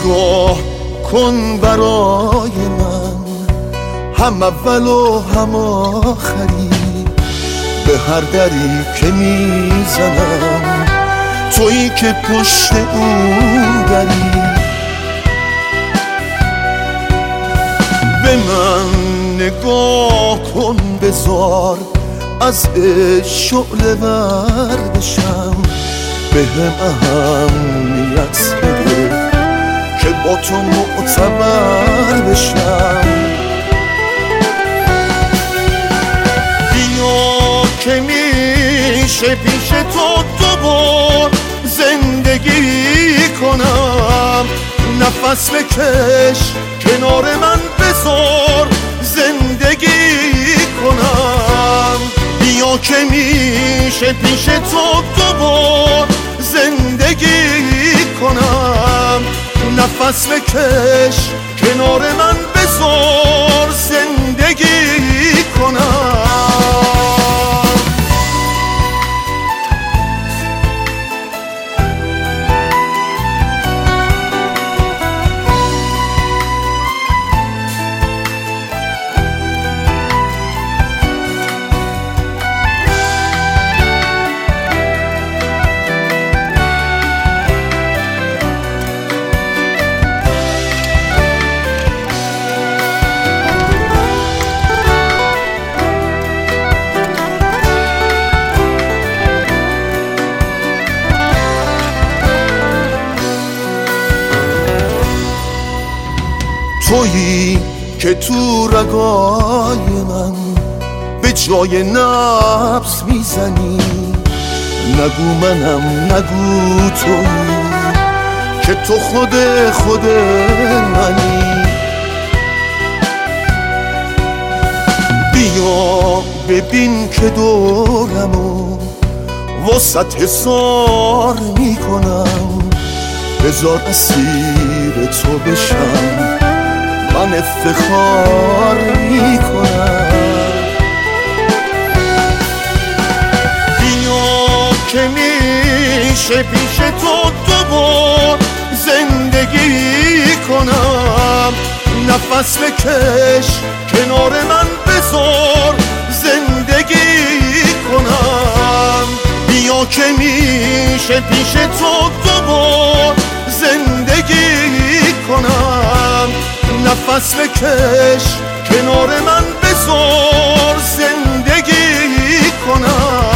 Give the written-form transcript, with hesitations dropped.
نگاه کن برای من، هم اول و هم آخری، به هر دری که میزنم تویی که پشت اون دری. به من نگاه کن بذار از شعله ور بشم، به هم اهمیت بده که با تو معتبر بشم. بیا که میشه پیش تو دوبار زندگی کنم، نفس بکش کنار من بذار زندگی کنم. بیا که میشه پیش تو دوبار زندگی کنم، نفس بکش کنار من بذار زندگی کنم. تویی که تو رگای من به جای نبض میزنی، نگو منم نگو تویی که تو خود منی. بیا ببین که دورمو وسط حصار میکنم، بذار اسیر تو بشم من افتخار میکنم. بیا که میشه پیش تو دوبار زندگی کنم، نفس بکش کنار من بذار زندگی کنم. بیا که میشه پیش تو دوبار زندگی کنم، نفس بکش کنار من بذار زندگی کنم.